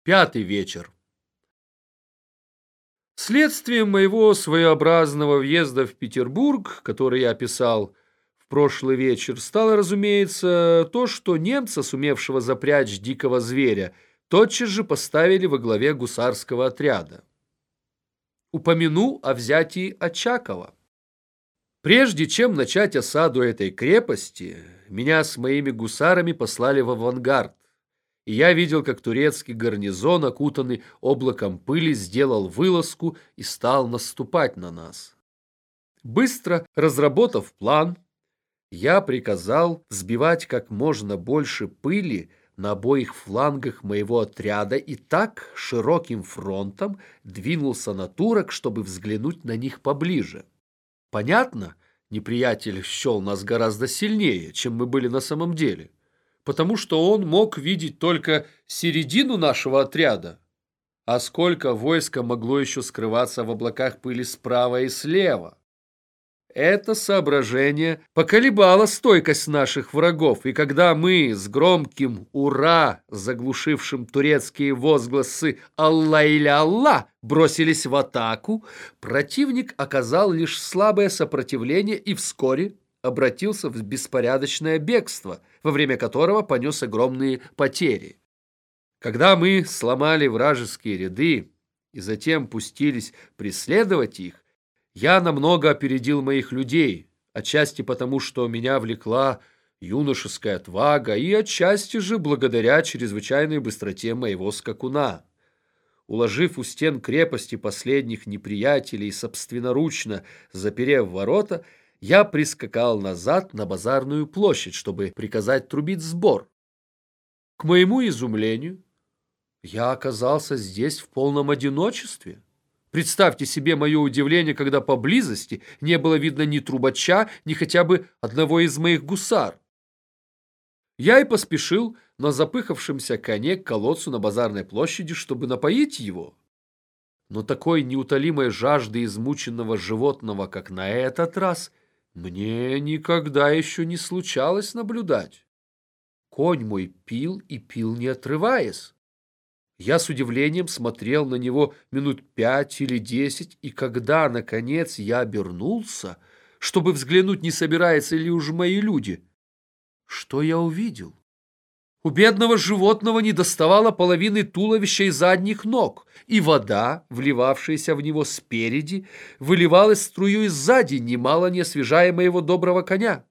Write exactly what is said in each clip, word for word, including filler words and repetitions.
Пятый вечер. Следствием моего своеобразного въезда в Петербург, который я описал в прошлый вечер, стало, разумеется, то, что немца, сумевшего запрячь дикого зверя, тотчас же поставили во главе гусарского отряда. Упомяну о взятии Очакова. Прежде чем начать осаду этой крепости, меня с моими гусарами послали в авангард, и я видел, как турецкий гарнизон, окутанный облаком пыли, сделал вылазку и стал наступать на нас. Быстро разработав план, я приказал сбивать как можно больше пыли на обоих флангах моего отряда и так широким фронтом двинулся на турок, чтобы взглянуть на них поближе. Понятно, неприятель счел нас гораздо сильнее, чем мы были на самом деле, потому что он мог видеть только середину нашего отряда, а сколько войска могло еще скрываться в облаках пыли справа и слева. Это соображение поколебало стойкость наших врагов, и когда мы с громким «Ура!», заглушившим турецкие возгласы «Алла или Алла!», бросились в атаку, противник оказал лишь слабое сопротивление и вскоре обратился в беспорядочное бегство, во время которого понес огромные потери. Когда мы сломали вражеские ряды и затем пустились преследовать их, я намного опередил моих людей, отчасти потому, что меня влекла юношеская отвага, и отчасти же благодаря чрезвычайной быстроте моего скакуна. Уложив у стен крепости последних неприятелей, собственноручно заперев ворота, я прискакал назад на базарную площадь, чтобы приказать трубить сбор. К моему изумлению, я оказался здесь в полном одиночестве. Представьте себе мое удивление, когда поблизости не было видно ни трубача, ни хотя бы одного из моих гусар. Я и поспешил на запыхавшемся коне к колодцу на базарной площади, чтобы напоить его. Но такой неутолимой жажды измученного животного, как на этот раз, мне никогда еще не случалось наблюдать. Конь мой пил и пил, не отрываясь. Я с удивлением смотрел на него минут пять или десять, и когда, наконец, я обернулся, чтобы взглянуть, не собираются ли уж мои люди, что я увидел? У бедного животного недоставало половины туловища и задних ног, и вода, вливавшаяся в него спереди, выливалась струей сзади, немало не освежая моего доброго коня.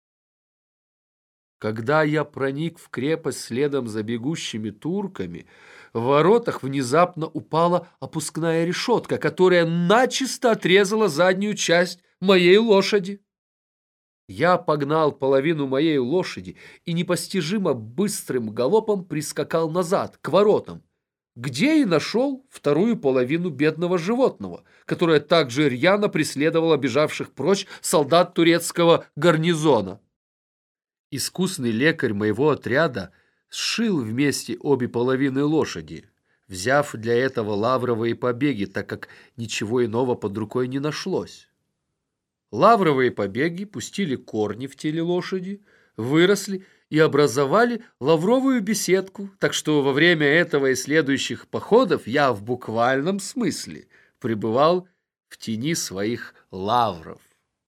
Когда я проник в крепость следом за бегущими турками, в воротах внезапно упала опускная решетка, которая начисто отрезала заднюю часть моей лошади. Я погнал половину моей лошади и непостижимо быстрым галопом прискакал назад, к воротам, где и нашел вторую половину бедного животного, которое также рьяно преследовало бежавших прочь солдат турецкого гарнизона. Искусный лекарь моего отряда сшил вместе обе половины лошади, взяв для этого лавровые побеги, так как ничего иного под рукой не нашлось. Лавровые побеги пустили корни в теле лошади, выросли и образовали лавровую беседку, так что во время этого и следующих походов я в буквальном смысле пребывал в тени своих лавров.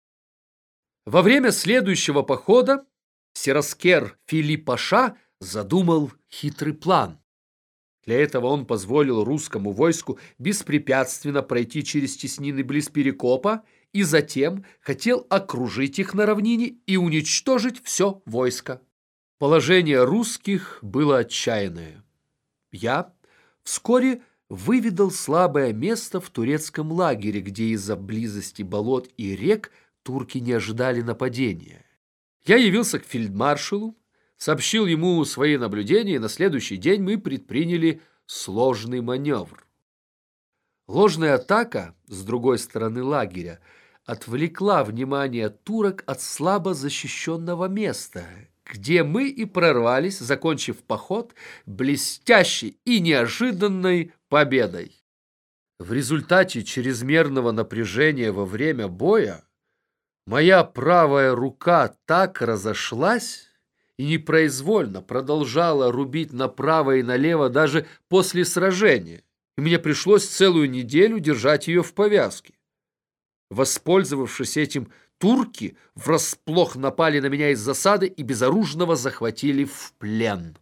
Во время следующего похода Сераскер Филипп-паша задумал хитрый план. Для этого он позволил русскому войску беспрепятственно пройти через теснины близ Перекопа и затем хотел окружить их на равнине и уничтожить все войско. Положение русских было отчаянное. Я вскоре выведал слабое место в турецком лагере, где из-за близости болот и рек турки не ожидали нападения. Я явился к фельдмаршалу, сообщил ему свои наблюдения, и на следующий день мы предприняли сложный маневр. Ложная атака с другой стороны лагеря отвлекла внимание турок от слабо защищенного места, где мы и прорвались, закончив поход блестящей и неожиданной победой. В результате чрезмерного напряжения во время боя моя правая рука так разошлась и непроизвольно продолжала рубить направо и налево даже после сражения, и мне пришлось целую неделю держать ее в повязке. Воспользовавшись этим, турки врасплох напали на меня из засады и безоружного захватили в плен.